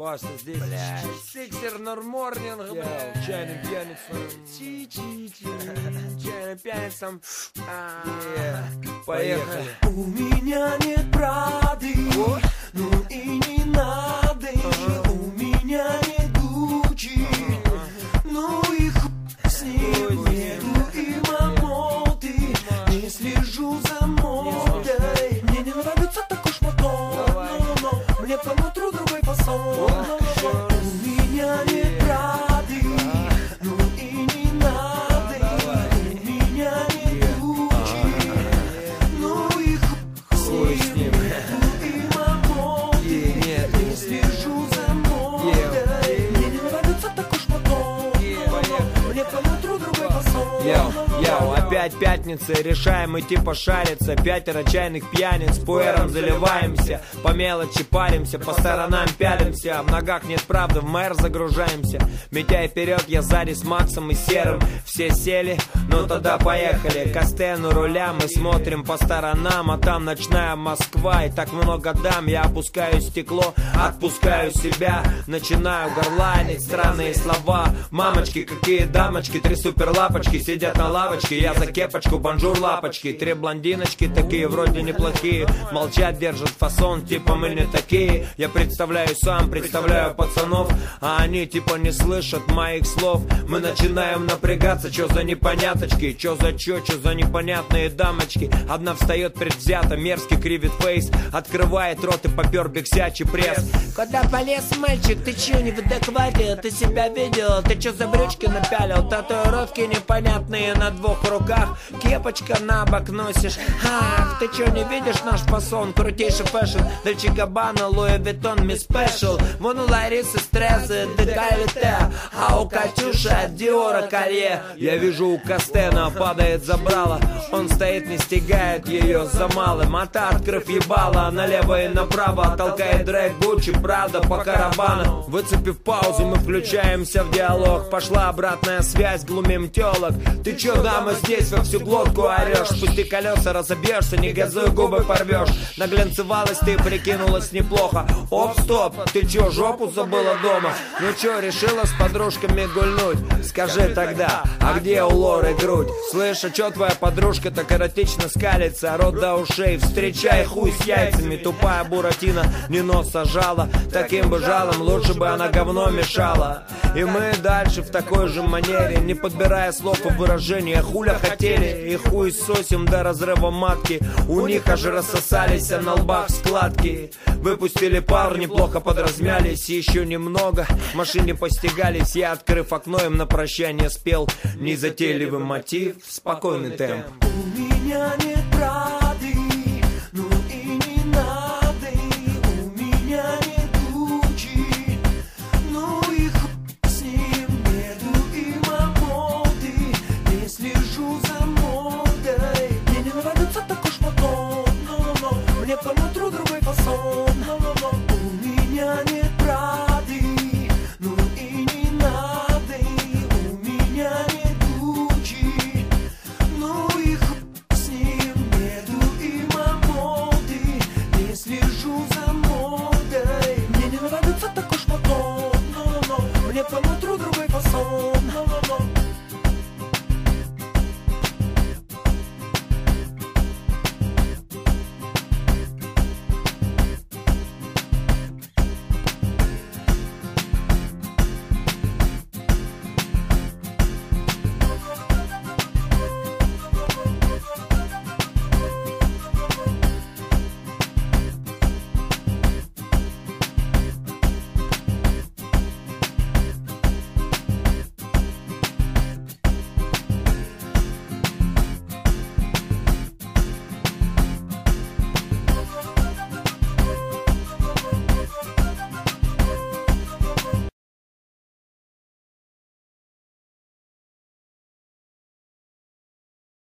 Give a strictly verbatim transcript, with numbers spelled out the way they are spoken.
Паша здесь. Сиксер Норморнинг. Чайным пьяницам. Чайным пьяницам. Поехали. У меня нет Прады, ну и не надо. У меня нет Гуччи, ну и хуй с ним. Нету и мамоты, не слежу за модой. Мне не нравится такой шматон, но мне по нутру другой фасон. У меня нет Прады, ну и не надо. У меня нет Гуччи, ну и хуй с ним. Нету и мамоты, не слежу за модой. Мне не нравится такой шматон, мне по нутру другой фасон. Йоу, йоу, опять пятница, решаем идти пошариться. Пятеро чайных пьяниц, пуэром заливаемся. По мелочи паримся, по сторонам пялимся. В ногах нет правды, в мэр загружаемся. Митяй вперед, я сзади с Максом и Серым. Все сели, ну тогда поехали. Костен у руля, мы смотрим по сторонам. А там ночная Москва, и так много дам. Я опускаю стекло, отпускаю себя. Начинаю горланить странные слова. Мамочки, какие дамочки, три супер лапочки сидят на лавочке, я за кепочку, бонжур лапочки. Три блондиночки, такие вроде неплохие. Молчат, держат фасон, типа мы не такие. Я представляю сам, представляю пацанов, а они типа не слышат моих слов. Мы начинаем напрягаться, чё за непоняточки, чё за чё, чё за непонятные дамочки. Одна встает предвзято, мерзкий кривит фейс, открывает рот и попер биксячий пресс. Куда полез, мальчик, ты чё не в адеквате? Ты себя видел, ты чё за брючки напялил? Татуировки непонятные на двух руках, кепочка на бок носишь. Ах, ты чё не видишь наш фасон? Крутейший фэшн, Дольче Габбана, Луи Виттон, Мисс Спешл. Вон у Ларисы стрессы, декольте, а у Катюши от Диора колье. Я вижу, у Костена падает забрало. Он стоит, не стягает ее за малым. А та, открыв ебало, налево и направо толкает дрэк, Гуччи, Прада по карабану. Выцепив паузу, мы включаемся в диалог. Пошла обратная связь, глумим телок. Ты чё, дама, здесь во всю глотку орёшь? Спусти колеса, разобьешься, не газуй, губы порвешь. Наглянцевалась ты, прикинулась неплохо. Оп, стоп, ты чё, жопу забыла дома? Ну чё, решила с подружками гульнуть? Скажи тогда, а где у Лоры грудь? Слышь, а чё твоя подружка так эротично скалится? Рот до ушей, встречай хуй с яйцами. Тупая буратино, не нос сажала. Таким бы жалом, лучше бы она говно мешала. И мы дальше в такой же манере, не подбирая слов и выражения. Хуля хотели и хуй сосим до разрыва матки. У них аж рассосались, а на лбах складки. Выпустили пар, неплохо подразмялись. Еще немного, в машине постигались. Я, открыв окно, им на прощание спел незатейливый мотив, спокойный темп. У меня нет права.